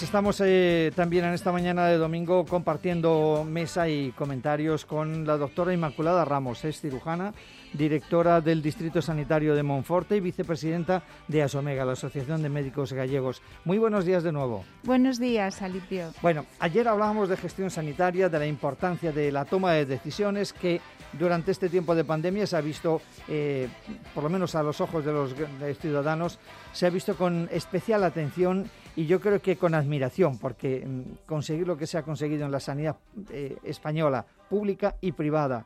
Estamos también en esta mañana de domingo compartiendo mesa y comentarios con la doctora Inmaculada Ramos. Es cirujana, directora del Distrito Sanitario de Monforte y vicepresidenta de ASOMEGA, la Asociación de Médicos Gallegos. Muy buenos días de nuevo. Buenos días, Alipio. Bueno, ayer hablábamos de gestión sanitaria, de la importancia de la toma de decisiones que durante este tiempo de pandemia se ha visto, por lo menos a los ojos de los ciudadanos, se ha visto con especial atención y yo creo que con admiración, porque conseguir lo que se ha conseguido en la sanidad española, pública y privada,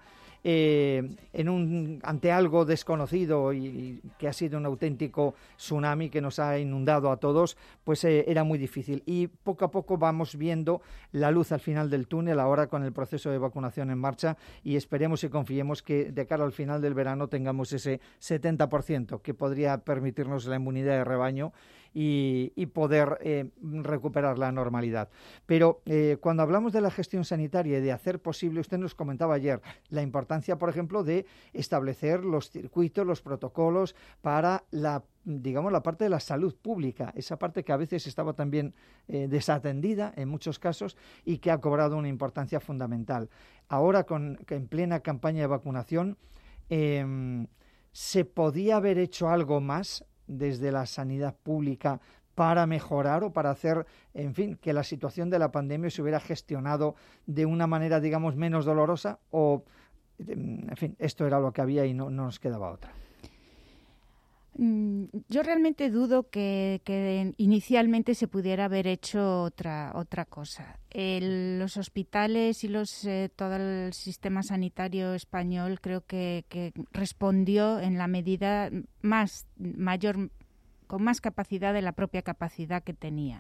ante algo desconocido y que ha sido un auténtico tsunami que nos ha inundado a todos, pues era muy difícil. Y poco a poco vamos viendo la luz al final del túnel, ahora con el proceso de vacunación en marcha, y esperemos y confiemos que de cara al final del verano tengamos ese 70% que podría permitirnos la inmunidad de rebaño y poder recuperar la normalidad. Pero cuando hablamos de la gestión sanitaria y de hacer posible, usted nos comentaba ayer, la importancia, por ejemplo, de establecer los circuitos, los protocolos para la parte de la salud pública, esa parte que a veces estaba también desatendida en muchos casos y que ha cobrado una importancia fundamental. Ahora, en plena campaña de vacunación, ¿se podía haber hecho algo más desde la sanidad pública para mejorar o para hacer, en fin, que la situación de la pandemia se hubiera gestionado de una manera, digamos, menos dolorosa? O, en fin, esto era lo que había y no nos quedaba otra. Yo realmente dudo que inicialmente se pudiera haber hecho otra cosa. Los hospitales y todo el sistema sanitario español creo que respondió en la medida mayor, con más capacidad de la propia capacidad que tenía.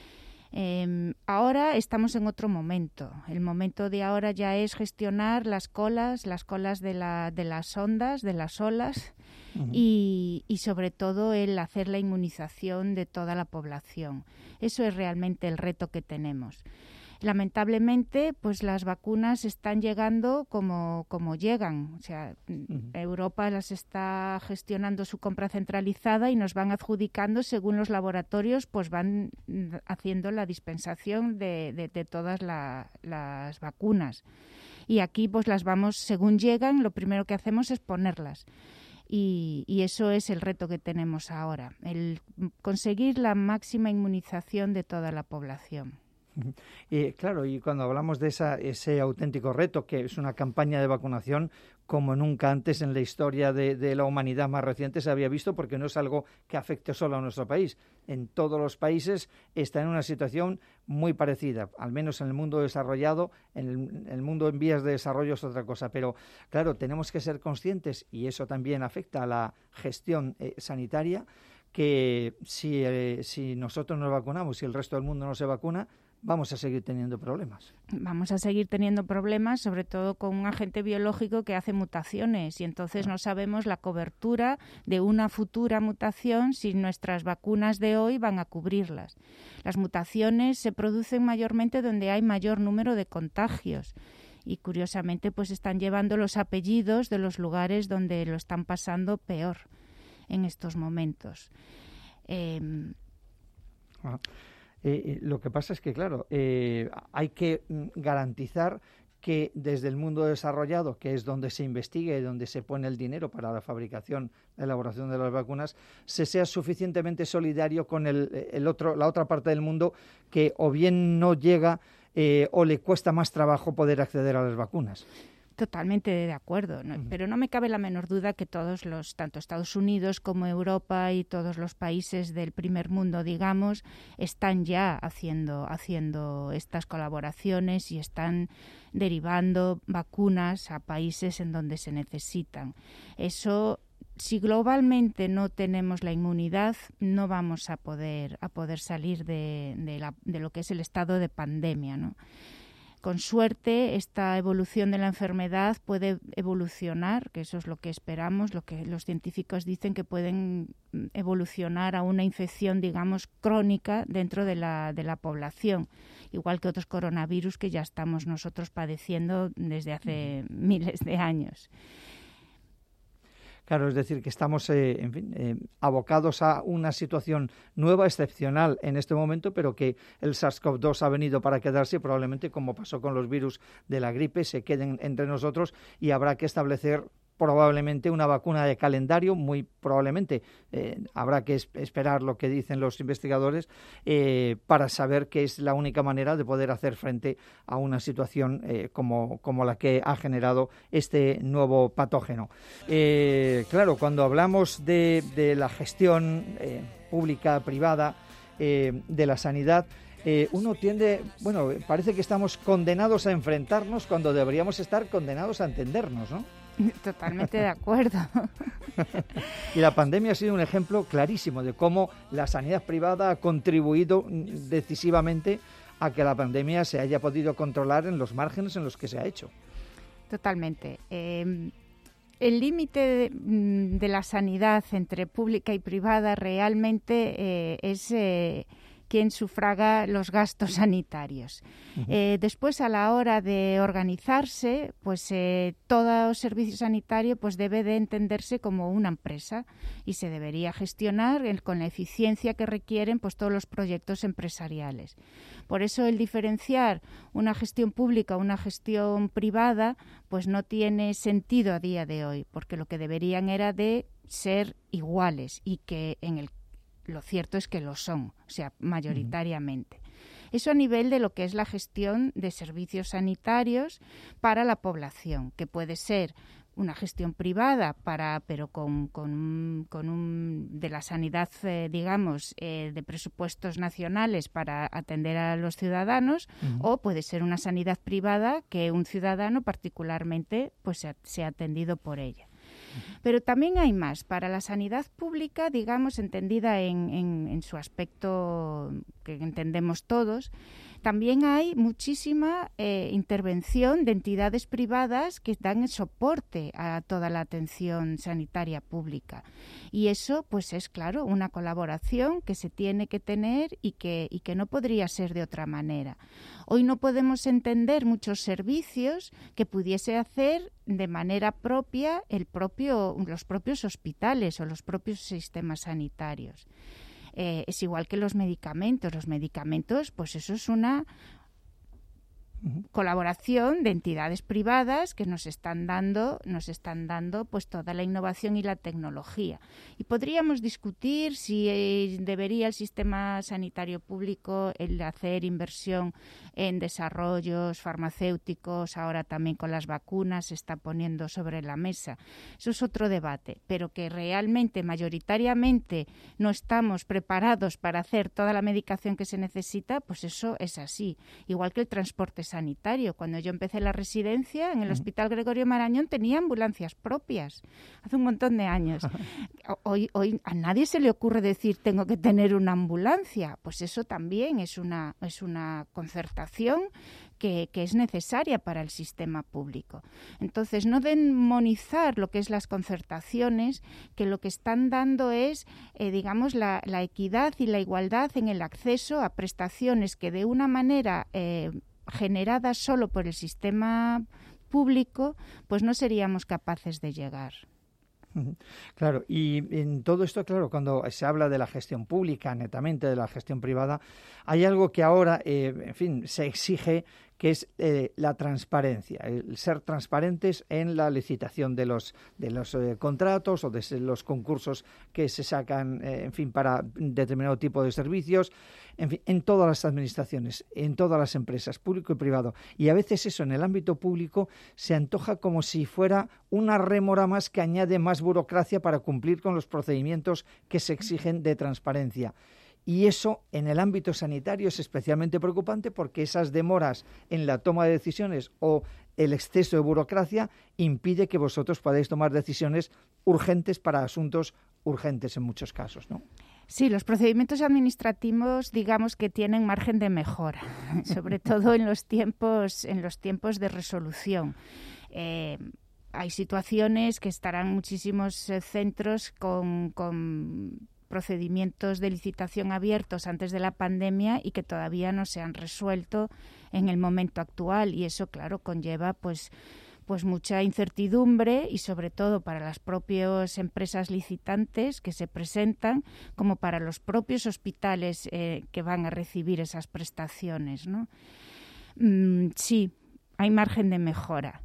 Ahora estamos en otro momento. El momento de ahora ya es gestionar las colas de las ondas, de las olas, uh-huh. y sobre todo el hacer la inmunización de toda la población. Eso es realmente el reto que tenemos. Lamentablemente, pues las vacunas están llegando como llegan. O sea, uh-huh. Europa las está gestionando su compra centralizada y nos van adjudicando según los laboratorios, pues van haciendo la dispensación de todas las vacunas. Y aquí pues las vamos, según llegan, lo primero que hacemos es ponerlas. Y eso es el reto que tenemos ahora, el conseguir la máxima inmunización de toda la población. Claro, y cuando hablamos de ese auténtico reto, que es una campaña de vacunación como nunca antes en la historia de la humanidad más reciente se había visto, porque no es algo que afecte solo a nuestro país. En todos los países está en una situación muy parecida, al menos en el mundo desarrollado. En el mundo en vías de desarrollo es otra cosa, pero claro, tenemos que ser conscientes, y eso también afecta a la gestión sanitaria, que si nosotros nos vacunamos y el resto del mundo no se vacuna, vamos a seguir teniendo problemas. Vamos a seguir teniendo problemas, sobre todo con un agente biológico que hace mutaciones, y entonces no sabemos la cobertura de una futura mutación si nuestras vacunas de hoy van a cubrirlas. Las mutaciones se producen mayormente donde hay mayor número de contagios y curiosamente pues están llevando los apellidos de los lugares donde lo están pasando peor en estos momentos. Lo que pasa es que, claro, hay que garantizar que desde el mundo desarrollado, que es donde se investiga y donde se pone el dinero para la fabricación, la elaboración de las vacunas, se sea suficientemente solidario con la otra parte del mundo que o bien no llega o le cuesta más trabajo poder acceder a las vacunas. Totalmente de acuerdo, ¿no? Pero no me cabe la menor duda que tanto Estados Unidos como Europa y todos los países del primer mundo, digamos, están ya haciendo estas colaboraciones y están derivando vacunas a países en donde se necesitan. Eso, si globalmente no tenemos la inmunidad, no vamos a poder salir de lo que es el estado de pandemia, ¿no? Con suerte, esta evolución de la enfermedad puede evolucionar, que eso es lo que esperamos, lo que los científicos dicen, que pueden evolucionar a una infección, digamos, crónica dentro de la población, igual que otros coronavirus que ya estamos nosotros padeciendo desde hace miles de años. Claro, es decir, que estamos abocados a una situación nueva, excepcional en este momento, pero que el SARS-CoV-2 ha venido para quedarse y probablemente, como pasó con los virus de la gripe, se queden entre nosotros y habrá que establecer probablemente una vacuna de calendario, muy probablemente habrá que esperar lo que dicen los investigadores para saber que es la única manera de poder hacer frente a una situación como la que ha generado este nuevo patógeno. Claro, cuando hablamos de la gestión pública, privada, de la sanidad, uno tiende, parece que estamos condenados a enfrentarnos cuando deberíamos estar condenados a entendernos, ¿no? Totalmente de acuerdo. Y la pandemia ha sido un ejemplo clarísimo de cómo la sanidad privada ha contribuido decisivamente a que la pandemia se haya podido controlar en los márgenes en los que se ha hecho. Totalmente. El límite de la sanidad entre pública y privada realmente es quien sufraga los gastos sanitarios. Uh-huh. Después, a la hora de organizarse, pues todo servicio sanitario pues debe de entenderse como una empresa y se debería gestionar con la eficiencia que requieren pues todos los proyectos empresariales. Por eso el diferenciar una gestión pública o una gestión privada pues no tiene sentido a día de hoy, porque lo que deberían era de ser iguales y que lo cierto es que lo son, o sea, mayoritariamente. Eso a nivel de lo que es la gestión de servicios sanitarios para la población, que puede ser una gestión privada pero de la sanidad, de presupuestos nacionales para atender a los ciudadanos, o puede ser una sanidad privada que un ciudadano particularmente pues sea atendido por ella. Pero también hay más. Para la sanidad pública, digamos, entendida en su aspecto que entendemos todos, también hay muchísima intervención de entidades privadas que dan el soporte a toda la atención sanitaria pública. Y eso, pues es claro, una colaboración que se tiene que tener y que no podría ser de otra manera. Hoy no podemos entender muchos servicios que pudiese hacer de manera propia los propios hospitales o los propios sistemas sanitarios. Es igual que los medicamentos. Los medicamentos, pues eso es una colaboración de entidades privadas que nos están dando pues toda la innovación y la tecnología. Y podríamos discutir si debería el sistema sanitario público el hacer inversión en desarrollos farmacéuticos, ahora también con las vacunas se está poniendo sobre la mesa. Eso es otro debate, pero que realmente mayoritariamente no estamos preparados para hacer toda la medicación que se necesita, pues eso es así. Igual que el transporte sanitario. Cuando yo empecé la residencia en el Hospital Gregorio Marañón tenía ambulancias propias, hace un montón de años. Hoy a nadie se le ocurre decir tengo que tener una ambulancia, pues eso también es una concertación que es necesaria para el sistema público. Entonces, no demonizar lo que es las concertaciones, que lo que están dando es, la equidad y la igualdad en el acceso a prestaciones que de una manera generadas solo por el sistema público, pues no seríamos capaces de llegar. Claro, y en todo esto, claro, cuando se habla de la gestión pública, netamente de la gestión privada, hay algo que ahora, se exige, que es la transparencia, el ser transparentes en la licitación de los contratos o de los concursos que se sacan, para determinado tipo de servicios, en todas las administraciones, en todas las empresas, público y privado. Y a veces eso en el ámbito público se antoja como si fuera una rémora más que añade más burocracia para cumplir con los procedimientos que se exigen de transparencia. Y eso en el ámbito sanitario es especialmente preocupante porque esas demoras en la toma de decisiones o el exceso de burocracia impide que vosotros podáis tomar decisiones urgentes para asuntos urgentes en muchos casos, ¿no? Sí, los procedimientos administrativos, digamos que tienen margen de mejora, sobre todo en los tiempos de resolución. Hay situaciones que estarán muchísimos centros con procedimientos de licitación abiertos antes de la pandemia y que todavía no se han resuelto en el momento actual, y eso, claro, conlleva pues pues mucha incertidumbre y sobre todo para las propias empresas licitantes que se presentan, como para los propios hospitales que van a recibir esas prestaciones, ¿no? Sí, hay margen de mejora.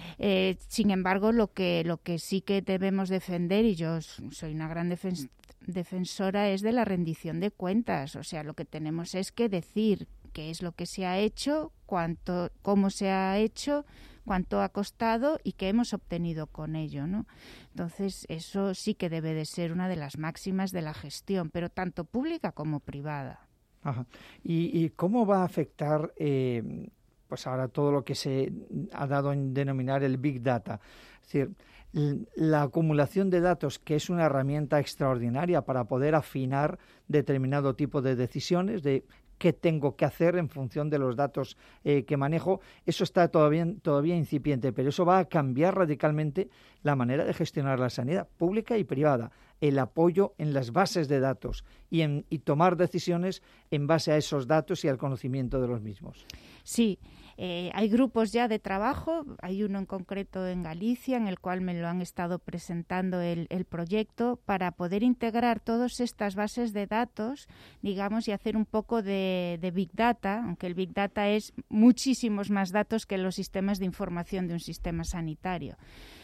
Sin embargo, lo que sí que debemos defender, y yo soy una gran defensora, es de la rendición de cuentas. O sea, lo que tenemos es que decir qué es lo que se ha hecho, cómo se ha hecho, cuánto ha costado y qué hemos obtenido con ello, ¿no? Entonces, eso sí que debe de ser una de las máximas de la gestión, pero tanto pública como privada. Ajá. ¿Y cómo va a afectar pues ahora todo lo que se ha dado en denominar el Big Data? Es decir, la acumulación de datos, que es una herramienta extraordinaria para poder afinar determinado tipo de decisiones, de qué tengo que hacer en función de los datos que manejo, eso está todavía incipiente, pero eso va a cambiar radicalmente la manera de gestionar la sanidad pública y privada, el apoyo en las bases de datos y tomar decisiones en base a esos datos y al conocimiento de los mismos. Sí, hay grupos ya de trabajo, hay uno en concreto en Galicia en el cual me lo han estado presentando el proyecto para poder integrar todas estas bases de datos, digamos, y hacer un poco de Big Data, aunque el Big Data es muchísimos más datos que los sistemas de información de un sistema sanitario.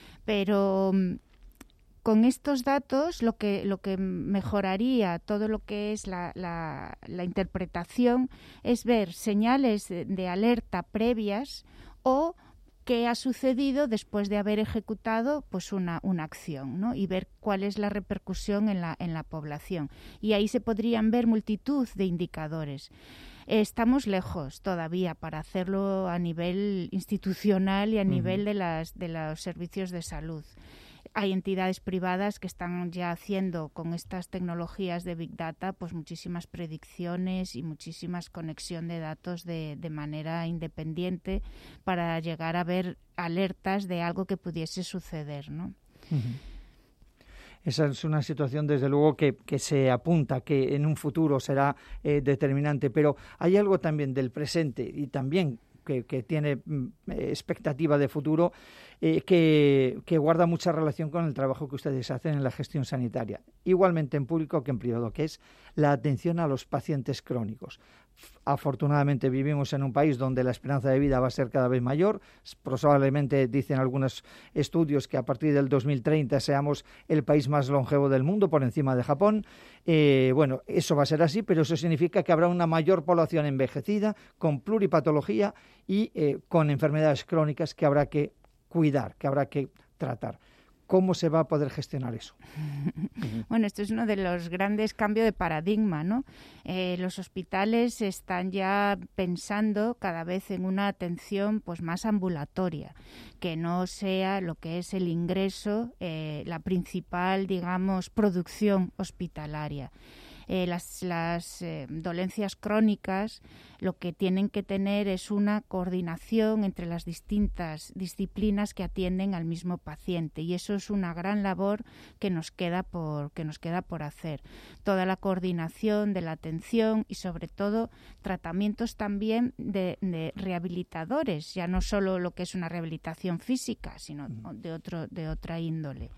Pero con estos datos lo que mejoraría todo lo que es la interpretación es ver señales de alerta previas o qué ha sucedido después de haber ejecutado pues una acción, ¿no? Y ver cuál es la repercusión en la población. Y ahí se podrían ver multitud de indicadores. Estamos lejos todavía para hacerlo a nivel institucional y a nivel de los servicios de salud. Hay entidades privadas que están ya haciendo con estas tecnologías de Big Data pues muchísimas predicciones y muchísimas conexión de datos de manera independiente para llegar a ver alertas de algo que pudiese suceder, ¿no? Esa es una situación, desde luego, que se apunta, que en un futuro será determinante, pero hay algo también del presente y también que tiene expectativa de futuro, que guarda mucha relación con el trabajo que ustedes hacen en la gestión sanitaria, igualmente en público que en privado, que es la atención a los pacientes crónicos. Afortunadamente vivimos en un país donde la esperanza de vida va a ser cada vez mayor. Probablemente dicen algunos estudios que a partir del 2030 seamos el país más longevo del mundo, por encima de Japón. Bueno, eso va a ser así, pero eso significa que habrá una mayor población envejecida, con pluripatología y con enfermedades crónicas que habrá que cuidar, que habrá que tratar. ¿Cómo se va a poder gestionar eso? Bueno, esto es uno de los grandes cambios de paradigma, ¿no? Los hospitales están ya pensando cada vez en una atención pues más ambulatoria, que no sea lo que es el ingreso, la principal, digamos, producción hospitalaria. Las dolencias crónicas lo que tienen que tener es una coordinación entre las distintas disciplinas que atienden al mismo paciente, y eso es una gran labor que nos queda por hacer. Toda la coordinación de la atención y sobre todo tratamientos también de rehabilitadores, ya no solo lo que es una rehabilitación física, sino de otra índole.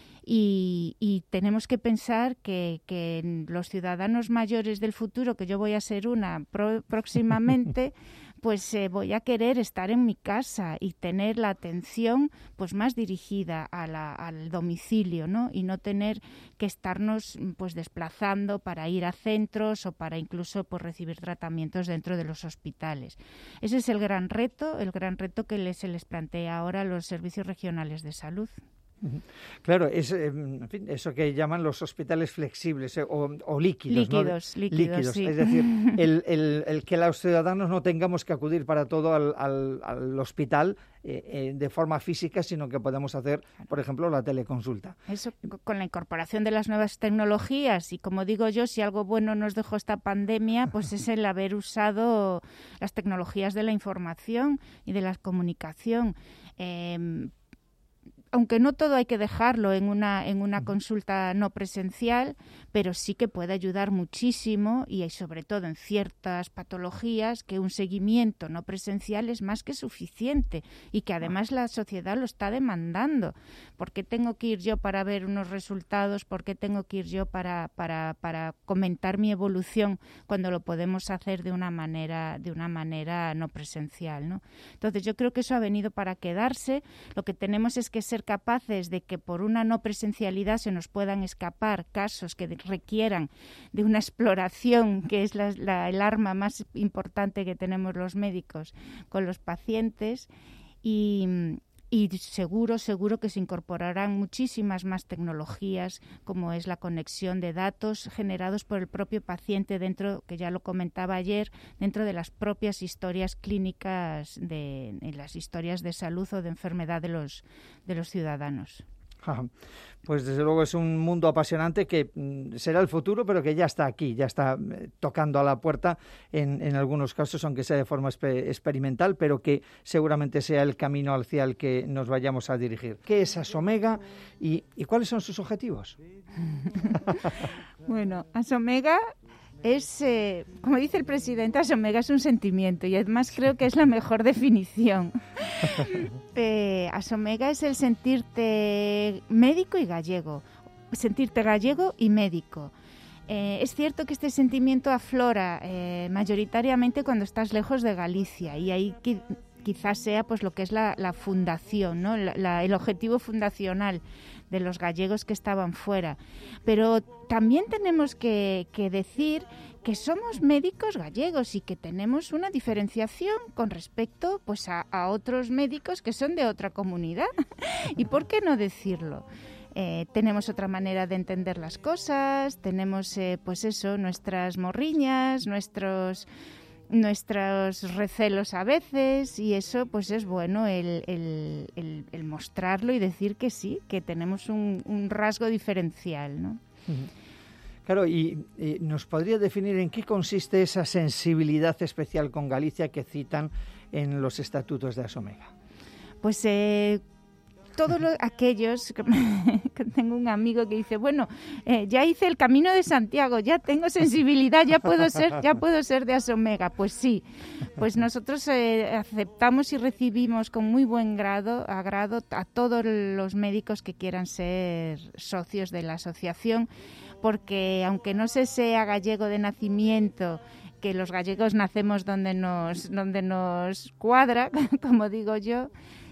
Y tenemos que pensar que los ciudadanos mayores del futuro, que yo voy a ser una próximamente, pues voy a querer estar en mi casa y tener la atención pues más dirigida al domicilio, ¿no? Y no tener que estarnos pues desplazando para ir a centros o para incluso pues recibir tratamientos dentro de los hospitales. Ese es el gran reto que se les plantea ahora a los servicios regionales de salud. Claro, es en fin, eso que llaman los hospitales flexibles o líquidos, ¿no? Líquidos, sí. Es decir, el que los ciudadanos no tengamos que acudir para todo al hospital de forma física, sino que podamos hacer, por ejemplo, la teleconsulta. Eso, con la incorporación de las nuevas tecnologías, y como digo yo, si algo bueno nos dejó esta pandemia, pues es el haber usado las tecnologías de la información y de la comunicación. aunque no todo hay que dejarlo en una consulta no presencial, pero sí que puede ayudar muchísimo y sobre todo en ciertas patologías que un seguimiento no presencial es más que suficiente y que además la sociedad lo está demandando. ¿Por qué tengo que ir yo para ver unos resultados? ¿Por qué tengo que ir yo para comentar mi evolución cuando lo podemos hacer de una manera no presencial, ¿no? Entonces yo creo que eso ha venido para quedarse. Lo que tenemos es que ser capaces de que por una no presencialidad se nos puedan escapar casos que requieran de una exploración, que es el arma más importante que tenemos los médicos con los pacientes, y seguro que se incorporarán muchísimas más tecnologías, como es la conexión de datos generados por el propio paciente dentro, que ya lo comentaba ayer, dentro de las propias historias clínicas, en las historias de salud o de enfermedad de los ciudadanos. Pues desde luego es un mundo apasionante que será el futuro, pero que ya está aquí, ya está tocando a la puerta en algunos casos, aunque sea de forma experimental, pero que seguramente sea el camino hacia el que nos vayamos a dirigir. ¿Qué es Asomega y cuáles son sus objetivos? Bueno, Asomega es, como dice el presidente, Asomega es un sentimiento y además creo que es la mejor definición. Asomega es el sentirte médico y gallego, sentirte gallego y médico. Es cierto que este sentimiento aflora mayoritariamente cuando estás lejos de Galicia y ahí quizás sea pues lo que es la fundación, ¿no? El objetivo fundacional de los gallegos que estaban fuera. Pero también tenemos que decir que somos médicos gallegos y que tenemos una diferenciación con respecto pues a otros médicos que son de otra comunidad. ¿Y por qué no decirlo? Tenemos otra manera de entender las cosas, tenemos pues eso, nuestras morriñas, nuestros recelos a veces, y eso pues es bueno el mostrarlo y decir que sí, que tenemos un rasgo diferencial, ¿no? Claro, y ¿nos podría definir en qué consiste esa sensibilidad especial con Galicia que citan en los estatutos de Asomega? Pues todos aquellos que tengo un amigo que dice, bueno, ya hice el Camino de Santiago, ya tengo sensibilidad, ya puedo ser de Asomega. Pues sí, pues nosotros aceptamos y recibimos con muy buen agrado a todos los médicos que quieran ser socios de la asociación, porque aunque no se sea gallego de nacimiento, que los gallegos nacemos donde nos cuadra, como digo yo,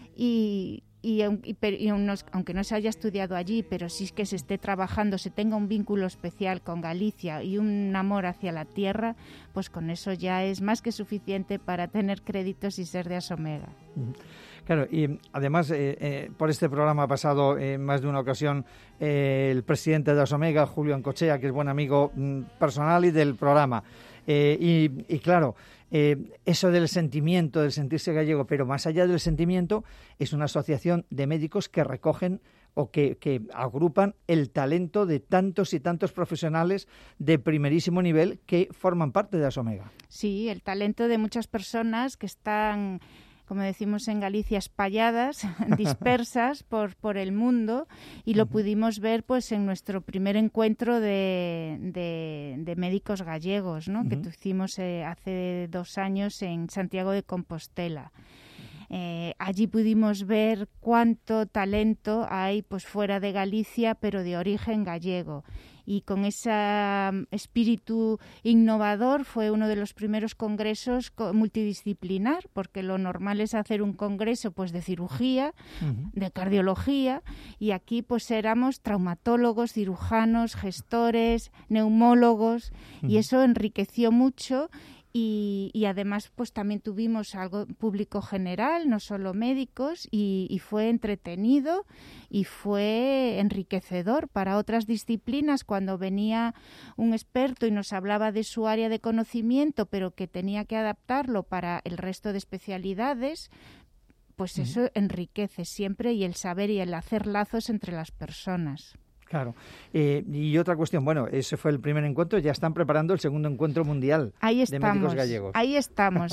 aunque no se haya estudiado allí, pero sí que se esté trabajando, se tenga un vínculo especial con Galicia y un amor hacia la tierra, pues con eso ya es más que suficiente para tener créditos y ser de Asomega. Claro, y además por este programa ha pasado más de una ocasión el presidente de Asomega, Julio Ancochea, que es buen amigo personal y del programa. Y claro, eso del sentimiento, del sentirse gallego, pero más allá del sentimiento, es una asociación de médicos que recogen o que agrupan el talento de tantos y tantos profesionales de primerísimo nivel que forman parte de Asomega. Sí, el talento de muchas personas que están, como decimos en Galicia, espalladas, dispersas por el mundo, y lo pudimos ver pues en nuestro primer encuentro de médicos gallegos, ¿no? Que hicimos hace 2 años en Santiago de Compostela. Allí pudimos ver cuánto talento hay pues fuera de Galicia, pero de origen gallego. Y con ese espíritu innovador fue uno de los primeros congresos multidisciplinar, porque lo normal es hacer un congreso pues de cirugía, de cardiología, y aquí pues éramos traumatólogos, cirujanos, gestores, neumólogos, y eso enriqueció mucho. Y además pues también tuvimos algo público general, no solo médicos, y fue entretenido y fue enriquecedor para otras disciplinas. Cuando venía un experto y nos hablaba de su área de conocimiento, pero que tenía que adaptarlo para el resto de especialidades, pues eso enriquece siempre, y el saber y el hacer lazos entre las personas. Claro. Y otra cuestión, bueno, ese fue el primer encuentro, ya están preparando el segundo encuentro mundial de médicos gallegos. Ahí estamos.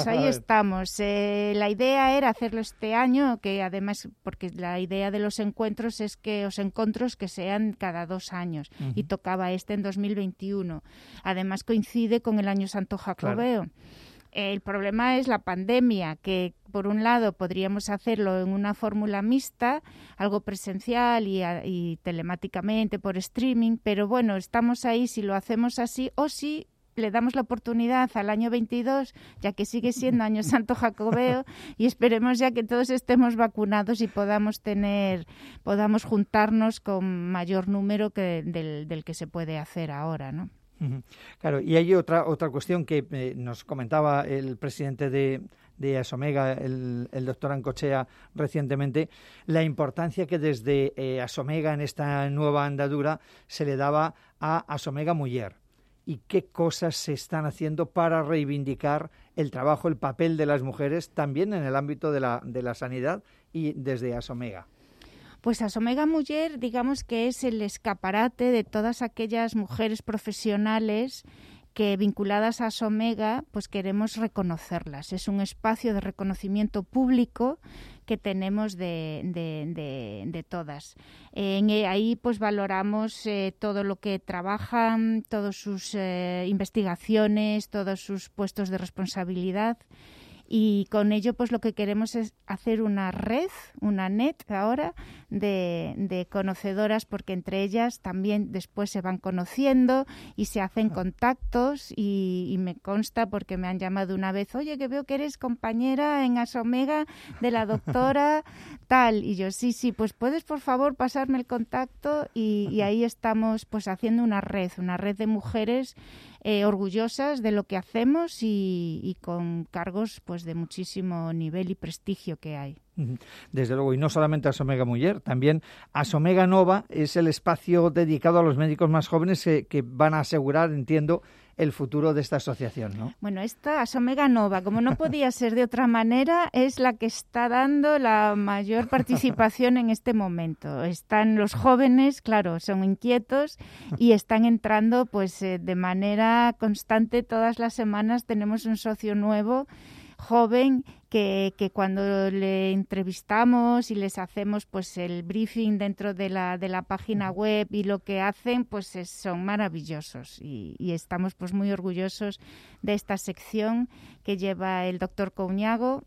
La idea era hacerlo este año, que además, porque la idea de los encuentros es que los encuentros que sean cada 2 años, y tocaba en 2021. Además coincide con el Año Santo Jacobeo. Claro. El problema es la pandemia, que por un lado podríamos hacerlo en una fórmula mixta, algo presencial y telemáticamente por streaming, pero bueno, estamos ahí si lo hacemos así o si le damos la oportunidad al año 22, ya que sigue siendo Año Santo Jacobeo, y esperemos ya que todos estemos vacunados y podamos juntarnos con mayor número del que se puede hacer ahora, ¿no? Claro, y hay otra cuestión que nos comentaba el presidente de Asomega, el doctor Ancochea, recientemente, la importancia que desde Asomega en esta nueva andadura se le daba a Asomega Muller, y qué cosas se están haciendo para reivindicar el trabajo, el papel de las mujeres también en el ámbito de la sanidad y desde Asomega. Pues Asomega Muller, digamos que es el escaparate de todas aquellas mujeres profesionales que, vinculadas a Asomega, pues queremos reconocerlas. Es un espacio de reconocimiento público que tenemos de todas. Ahí pues valoramos todo lo que trabajan, todas sus investigaciones, todos sus puestos de responsabilidad. Y con ello pues lo que queremos es hacer una red, una net ahora de conocedoras, porque entre ellas también después se van conociendo y se hacen contactos, y me consta porque me han llamado una vez, oye, que veo que eres compañera en Asomega de la doctora tal, y yo sí, pues puedes por favor pasarme el contacto, y ahí estamos pues haciendo una red de mujeres orgullosas de lo que hacemos y con cargos pues de muchísimo nivel y prestigio que hay. Desde luego, y no solamente Asomega Muller, también Asomega Nova es el espacio dedicado a los médicos más jóvenes que van a asegurar, entiendo, el futuro de esta asociación, ¿no? Bueno, esta Asomega Nova, como no podía ser de otra manera, es la que está dando la mayor participación en este momento. Están los jóvenes, claro, son inquietos y están entrando pues de manera constante. Todas las semanas tenemos un socio nuevo, joven, que cuando le entrevistamos y les hacemos pues el briefing dentro de la página web y lo que hacen, pues son maravillosos, y estamos pues muy orgullosos de esta sección que lleva el doctor Couñago,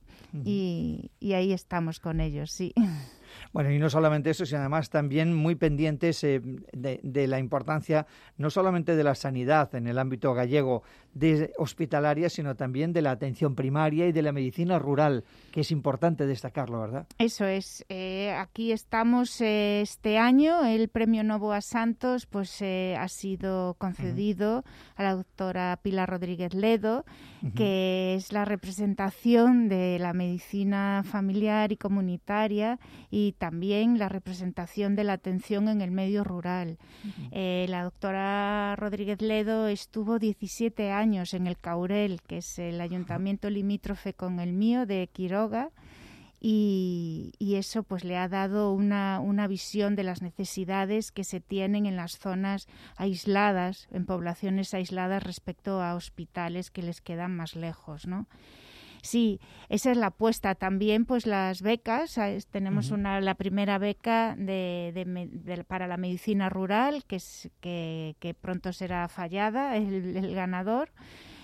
y ahí estamos con ellos, sí. Bueno, y no solamente eso, sino además también muy pendientes de la importancia no solamente de la sanidad en el ámbito gallego de hospitalaria, sino también de la atención primaria y de la medicina rural, que es importante destacarlo, ¿verdad? Eso es. Aquí estamos este año. El Premio Novoa Santos pues ha sido concedido a la doctora Pilar Rodríguez Ledo, que es la representación de la medicina familiar y comunitaria, y también la representación de la atención en el medio rural. La doctora Rodríguez Ledo estuvo 17 años en el Caurel, que es el ayuntamiento limítrofe con el mío de Quiroga, y eso pues le ha dado una visión de las necesidades que se tienen en las zonas aisladas, en poblaciones aisladas, respecto a hospitales que les quedan más lejos, ¿no? Sí, esa es la apuesta. También pues las becas, tenemos la primera beca para la medicina rural, que pronto será fallada el ganador,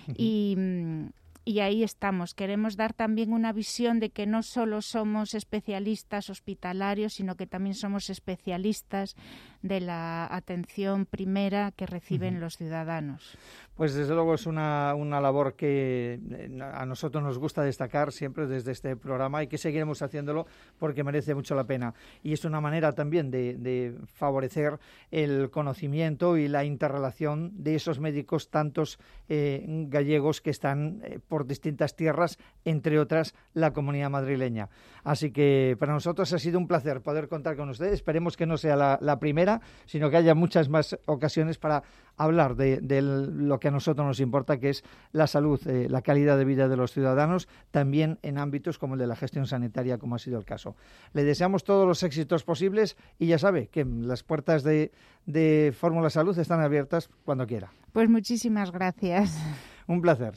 y ahí estamos. Queremos dar también una visión de que no solo somos especialistas hospitalarios, sino que también somos especialistas de la atención primera que reciben los ciudadanos. Pues desde luego es una labor que a nosotros nos gusta destacar siempre desde este programa, y que seguiremos haciéndolo porque merece mucho la pena. Y es una manera también de favorecer el conocimiento y la interrelación de esos médicos, tantos gallegos que están por por distintas tierras, entre otras la Comunidad Madrileña. Así que para nosotros ha sido un placer poder contar con ustedes. Esperemos que no sea la primera, sino que haya muchas más ocasiones para hablar de lo que a nosotros nos importa, que es la salud, la calidad de vida de los ciudadanos, también en ámbitos como el de la gestión sanitaria, como ha sido el caso. Le deseamos todos los éxitos posibles y ya sabe que las puertas de Fórmula Salud están abiertas cuando quiera. Pues muchísimas gracias. Un placer.